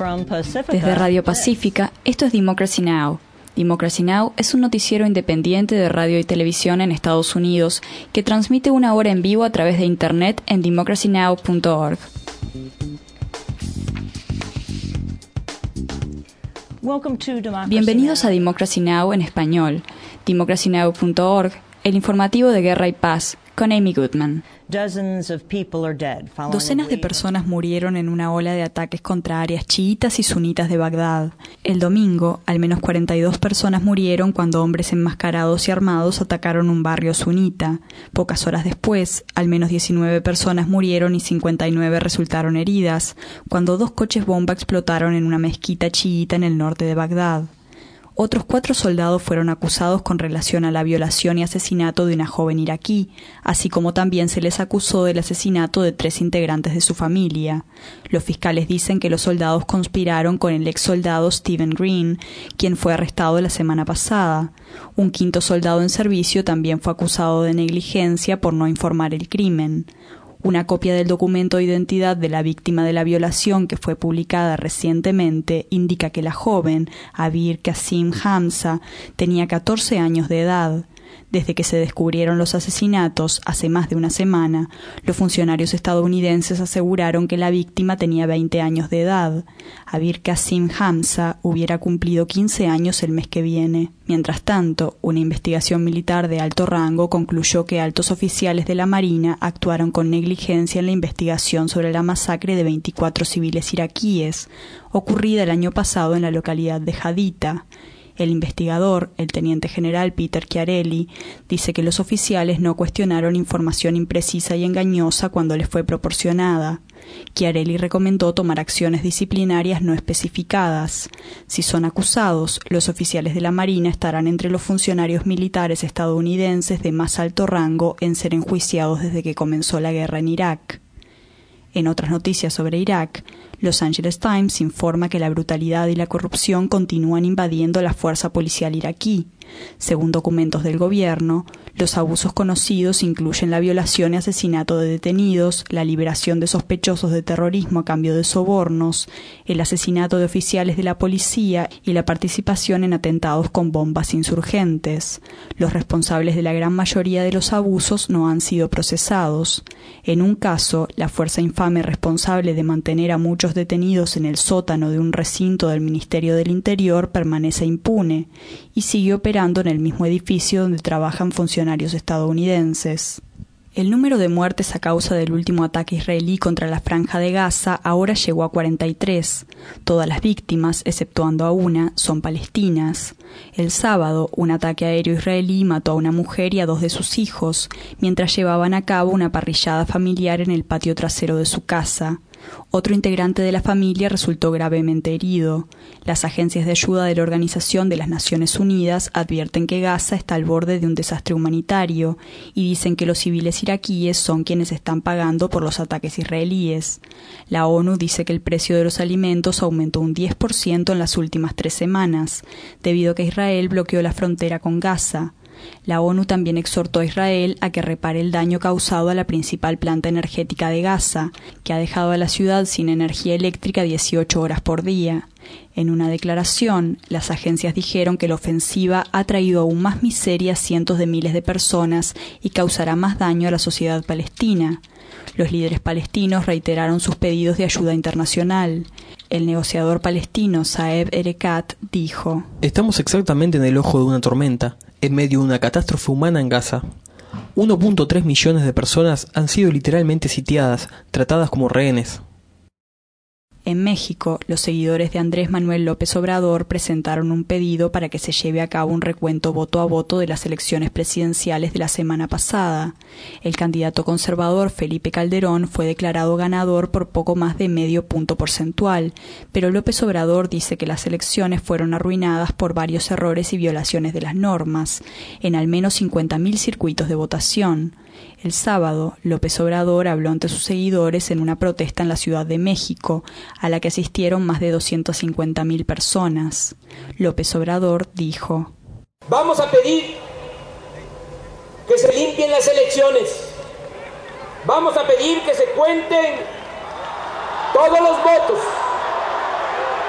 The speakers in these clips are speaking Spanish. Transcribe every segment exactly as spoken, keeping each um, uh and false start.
Desde Radio Pacífica, esto es Democracy Now! Democracy Now! Es un noticiero independiente de radio y televisión en Estados Unidos que transmite una hora en vivo a través de Internet en democracy now punto org. Bienvenidos a Democracy Now! En español, democracy now punto org, el informativo de Guerra y Paz, con Amy Goodman. Docenas de personas murieron en una ola de ataques contra áreas chiitas y sunitas de Bagdad. El domingo, al menos cuarenta y dos personas murieron cuando hombres enmascarados y armados atacaron un barrio sunita. Pocas horas después, al menos diecinueve personas murieron y cincuenta y nueve resultaron heridas, cuando dos coches bomba explotaron en una mezquita chiita en el norte de Bagdad. Otros cuatro soldados fueron acusados con relación a la violación y asesinato de una joven iraquí, así como también se les acusó del asesinato de tres integrantes de su familia. Los fiscales dicen que los soldados conspiraron con el ex soldado Stephen Green, quien fue arrestado la semana pasada. Un quinto soldado en servicio también fue acusado de negligencia por no informar el crimen. Una copia del documento de identidad de la víctima de la violación que fue publicada recientemente indica que la joven, Abir Qasim Hamza, tenía catorce años de edad. Desde que se descubrieron los asesinatos, hace más de una semana, los funcionarios estadounidenses aseguraron que la víctima tenía veinte años de edad. Abir Qasim Hamza hubiera cumplido quince años el mes que viene. Mientras tanto, una investigación militar de alto rango concluyó que altos oficiales de la Marina actuaron con negligencia en la investigación sobre la masacre de veinticuatro civiles iraquíes, ocurrida el año pasado en la localidad de Haditha. El investigador, el teniente general Peter Chiarelli, dice que los oficiales no cuestionaron información imprecisa y engañosa cuando les fue proporcionada. Chiarelli recomendó tomar acciones disciplinarias no especificadas. Si son acusados, los oficiales de la Marina estarán entre los funcionarios militares estadounidenses de más alto rango en ser enjuiciados desde que comenzó la guerra en Irak. En otras noticias sobre Irak, Los Angeles Times informa que la brutalidad y la corrupción continúan invadiendo la fuerza policial iraquí. Según documentos del gobierno, los abusos conocidos incluyen la violación y asesinato de detenidos, la liberación de sospechosos de terrorismo a cambio de sobornos, el asesinato de oficiales de la policía y la participación en atentados con bombas insurgentes. Los responsables de la gran mayoría de los abusos no han sido procesados. En un caso, la fuerza infame responsable de mantener a muchos detenidos en el sótano de un recinto del Ministerio del Interior permanece impune y sigue operando en el mismo edificio donde trabajan funcionarios estadounidenses. El número de muertes a causa del último ataque israelí contra la Franja de Gaza ahora llegó a cuarenta y tres. Todas las víctimas, exceptuando a una, son palestinas. El sábado, un ataque aéreo israelí mató a una mujer y a dos de sus hijos, mientras llevaban a cabo una parrillada familiar en el patio trasero de su casa. Otro integrante de la familia resultó gravemente herido. Las agencias de ayuda de la Organización de las Naciones Unidas advierten que Gaza está al borde de un desastre humanitario y dicen que los civiles iraquíes son quienes están pagando por los ataques israelíes. La ONU dice que el precio de los alimentos aumentó un diez por ciento en las últimas tres semanas, debido a que Israel bloqueó la frontera con Gaza. La ONU también exhortó a Israel a que repare el daño causado a la principal planta energética de Gaza, que ha dejado a la ciudad sin energía eléctrica dieciocho horas por día. En una declaración, las agencias dijeron que la ofensiva ha traído aún más miseria a cientos de miles de personas y causará más daño a la sociedad palestina. Los líderes palestinos reiteraron sus pedidos de ayuda internacional. El negociador palestino Saeb Erekat dijo: «Estamos exactamente en el ojo de una tormenta, en medio de una catástrofe humana en Gaza. uno punto tres millones de personas han sido literalmente sitiadas, tratadas como rehenes». En México, los seguidores de Andrés Manuel López Obrador presentaron un pedido para que se lleve a cabo un recuento voto a voto de las elecciones presidenciales de la semana pasada. El candidato conservador Felipe Calderón fue declarado ganador por poco más de medio punto porcentual, pero López Obrador dice que las elecciones fueron arruinadas por varios errores y violaciones de las normas, en al menos cincuenta mil circuitos de votación. El sábado, López Obrador habló ante sus seguidores en una protesta en la Ciudad de México, a la que asistieron más de doscientas cincuenta mil personas. López Obrador dijo: «Vamos a pedir que se limpien las elecciones. Vamos a pedir que se cuenten todos los votos.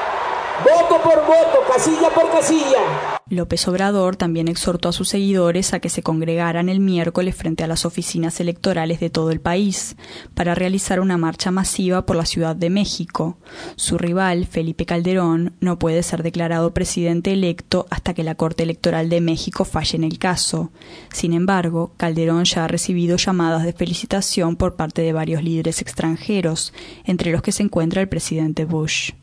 voto por voto, casilla por casilla. López Obrador también exhortó a sus seguidores a que se congregaran el miércoles frente a las oficinas electorales de todo el país para realizar una marcha masiva por la Ciudad de México. Su rival, Felipe Calderón, no puede ser declarado presidente electo hasta que la Corte Electoral de México falle en el caso. Sin embargo, Calderón ya ha recibido llamadas de felicitación por parte de varios líderes extranjeros, entre los que se encuentra el presidente Bush.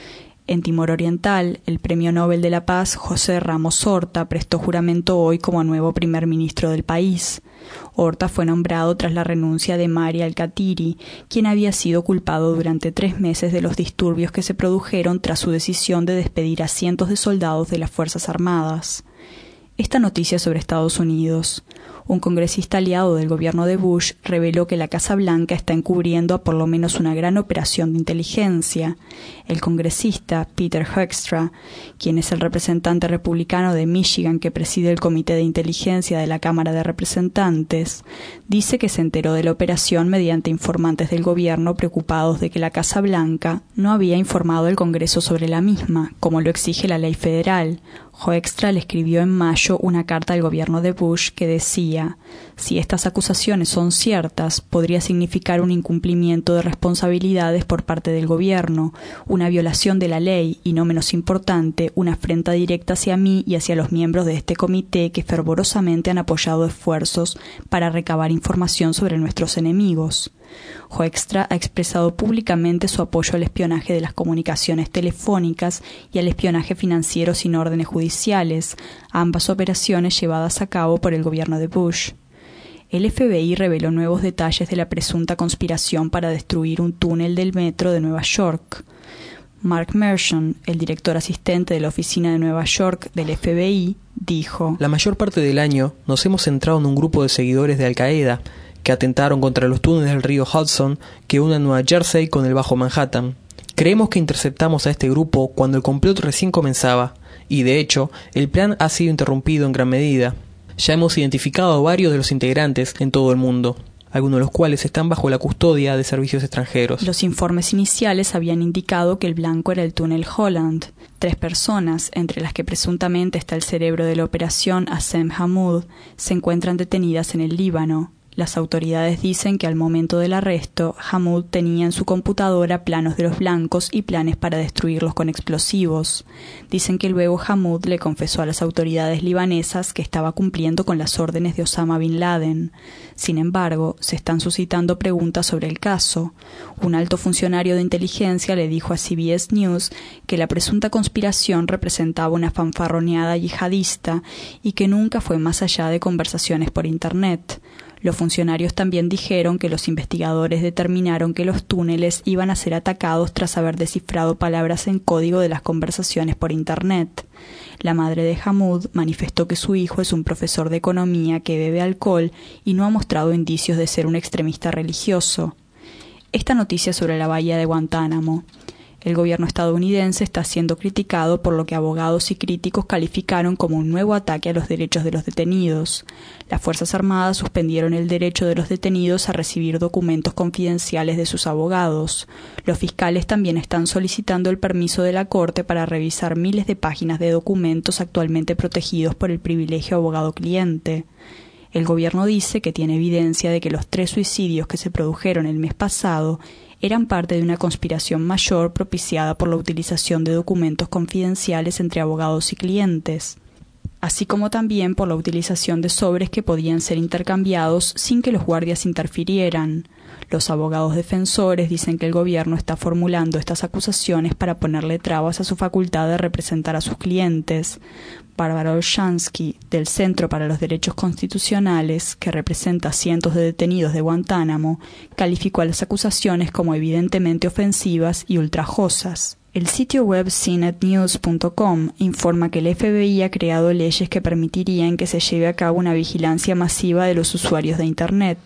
En Timor Oriental, el Premio Nobel de la Paz José Ramos Horta prestó juramento hoy como nuevo primer ministro del país. Horta fue nombrado tras la renuncia de Mari Alkatiri, quien había sido culpado durante tres meses de los disturbios que se produjeron tras su decisión de despedir a cientos de soldados de las Fuerzas Armadas. Esta noticia sobre Estados Unidos. Un congresista aliado del gobierno de Bush reveló que la Casa Blanca está encubriendo a por lo menos una gran operación de inteligencia. El congresista Peter Hoekstra, quien es el representante republicano de Michigan que preside el Comité de Inteligencia de la Cámara de Representantes, dice que se enteró de la operación mediante informantes del gobierno preocupados de que la Casa Blanca no había informado al Congreso sobre la misma, como lo exige la ley federal. Hoekstra le escribió en mayo una carta al gobierno de Bush que decía: si estas acusaciones son ciertas, podría significar un incumplimiento de responsabilidades por parte del gobierno, una violación de la ley y, no menos importante, una afrenta directa hacia mí y hacia los miembros de este comité que fervorosamente han apoyado esfuerzos para recabar información sobre nuestros enemigos. Hoekstra ha expresado públicamente su apoyo al espionaje de las comunicaciones telefónicas y al espionaje financiero sin órdenes judiciales, ambas operaciones llevadas a cabo por el gobierno de Bush. El F B I reveló nuevos detalles de la presunta conspiración para destruir un túnel del metro de Nueva York. Mark Mershon, el director asistente de la oficina de Nueva York del F B I, dijo: la mayor parte del año nos hemos centrado en un grupo de seguidores de Al Qaeda que atentaron contra los túneles del río Hudson que unen Nueva Jersey con el Bajo Manhattan. Creemos que interceptamos a este grupo cuando el complot recién comenzaba, y de hecho, el plan ha sido interrumpido en gran medida. Ya hemos identificado a varios de los integrantes en todo el mundo, algunos de los cuales están bajo la custodia de servicios extranjeros. Los informes iniciales habían indicado que el blanco era el túnel Holland. Tres personas, entre las que presuntamente está el cerebro de la operación Assem Hamoud, se encuentran detenidas en el Líbano. Las autoridades dicen que al momento del arresto, Hamoud tenía en su computadora planos de los blancos y planes para destruirlos con explosivos. Dicen que luego Hamoud le confesó a las autoridades libanesas que estaba cumpliendo con las órdenes de Osama Bin Laden. Sin embargo, se están suscitando preguntas sobre el caso. Un alto funcionario de inteligencia le dijo a C B S News que la presunta conspiración representaba una fanfarroneada yihadista y que nunca fue más allá de conversaciones por Internet. Los funcionarios también dijeron que los investigadores determinaron que los túneles iban a ser atacados tras haber descifrado palabras en código de las conversaciones por Internet. La madre de Hamoud manifestó que su hijo es un profesor de economía que bebe alcohol y no ha mostrado indicios de ser un extremista religioso. Esta noticia sobre la bahía de Guantánamo. El gobierno estadounidense está siendo criticado por lo que abogados y críticos calificaron como un nuevo ataque a los derechos de los detenidos. Las Fuerzas Armadas suspendieron el derecho de los detenidos a recibir documentos confidenciales de sus abogados. Los fiscales también están solicitando el permiso de la Corte para revisar miles de páginas de documentos actualmente protegidos por el privilegio abogado-cliente. El gobierno dice que tiene evidencia de que los tres suicidios que se produjeron el mes pasado eran parte de una conspiración mayor propiciada por la utilización de documentos confidenciales entre abogados y clientes, así como también por la utilización de sobres que podían ser intercambiados sin que los guardias interfirieran. Los abogados defensores dicen que el gobierno está formulando estas acusaciones para ponerle trabas a su facultad de representar a sus clientes. Bárbara Olshansky, del Centro para los Derechos Constitucionales, que representa a cientos de detenidos de Guantánamo, calificó a las acusaciones como evidentemente ofensivas y ultrajosas. El sitio web C net news punto com informa que el F B I ha creado leyes que permitirían que se lleve a cabo una vigilancia masiva de los usuarios de Internet.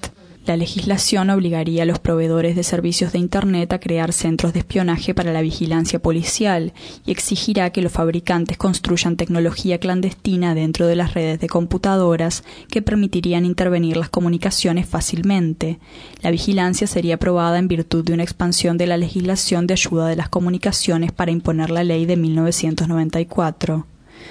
La legislación obligaría a los proveedores de servicios de Internet a crear centros de espionaje para la vigilancia policial y exigirá que los fabricantes construyan tecnología clandestina dentro de las redes de computadoras que permitirían intervenir las comunicaciones fácilmente. La vigilancia sería aprobada en virtud de una expansión de la legislación de ayuda de las comunicaciones para imponer la ley de mil novecientos noventa y cuatro.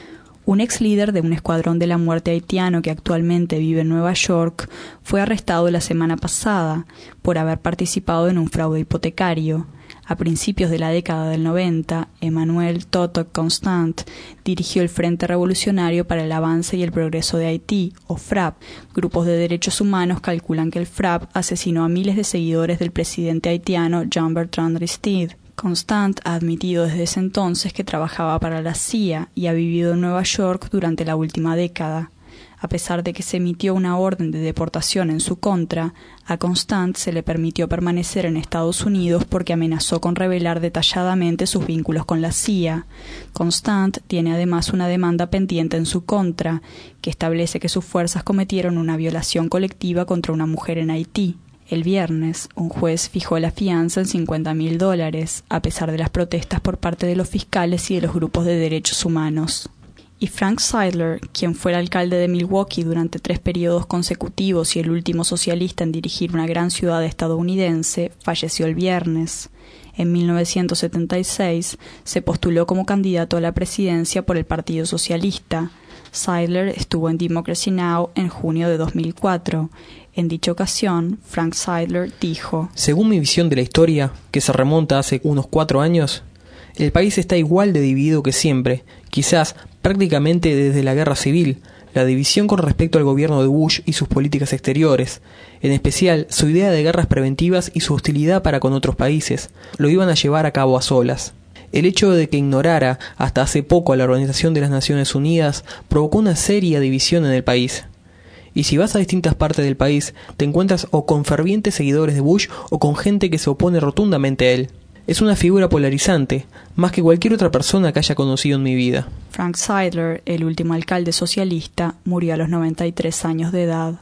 Un ex líder de un escuadrón de la muerte haitiano que actualmente vive en Nueva York fue arrestado la semana pasada por haber participado en un fraude hipotecario. A principios de la década del noventa, Emmanuel Toto Constant dirigió el Frente Revolucionario para el Avance y el Progreso de Haití, o FRAP. Grupos de derechos humanos calculan que el FRAP asesinó a miles de seguidores del presidente haitiano Jean-Bertrand Aristide. Constant ha admitido desde ese entonces que trabajaba para la C I A y ha vivido en Nueva York durante la última década. A pesar de que se emitió una orden de deportación en su contra, a Constant se le permitió permanecer en Estados Unidos porque amenazó con revelar detalladamente sus vínculos con la C I A. Constant tiene además una demanda pendiente en su contra, que establece que sus fuerzas cometieron una violación colectiva contra una mujer en Haití. El viernes, un juez fijó la fianza en cincuenta mil dólares, a pesar de las protestas por parte de los fiscales y de los grupos de derechos humanos. Y Frank Seidler, quien fue el alcalde de Milwaukee durante tres periodos consecutivos y el último socialista en dirigir una gran ciudad estadounidense, falleció el viernes. En mil novecientos setenta y seis se postuló como candidato a la presidencia por el Partido Socialista. Seidler estuvo en Democracy Now! En junio de dos mil cuatro. En dicha ocasión, Frank Seidler dijo: Según mi visión de la historia, que se remonta hace unos cuatro años, el país está igual de dividido que siempre, quizás prácticamente desde la guerra civil, la división con respecto al gobierno de Bush y sus políticas exteriores, en especial su idea de guerras preventivas y su hostilidad para con otros países, lo iban a llevar a cabo a solas. El hecho de que ignorara hasta hace poco a la Organización de las Naciones Unidas provocó una seria división en el país. Y si vas a distintas partes del país, te encuentras o con fervientes seguidores de Bush o con gente que se opone rotundamente a él. Es una figura polarizante, más que cualquier otra persona que haya conocido en mi vida. Frank Seidler, el último alcalde socialista, murió a los noventa y tres años de edad.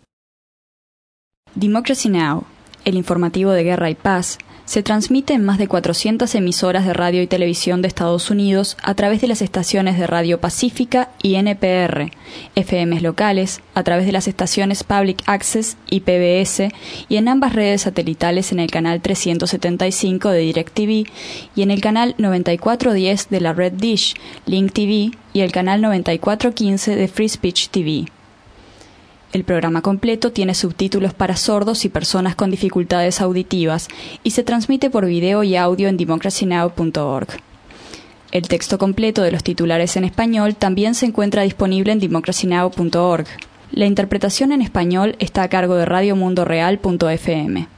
Democracy Now!, el informativo de guerra y paz, se transmite en más de cuatrocientas emisoras de radio y televisión de Estados Unidos a través de las estaciones de Radio Pacífica y N P R, F Ms locales, a través de las estaciones Public Access y P B S, y en ambas redes satelitales en el canal trescientos setenta y cinco de DirecTV y en el canal noventa y cuatro diez de la Red Dish, Link T V, y el canal noventa y cuatro quince de Free Speech T V. El programa completo tiene subtítulos para sordos y personas con dificultades auditivas y se transmite por video y audio en democracy now punto org. El texto completo de los titulares en español también se encuentra disponible en democracy now punto org. La interpretación en español está a cargo de radio mundo real punto f m.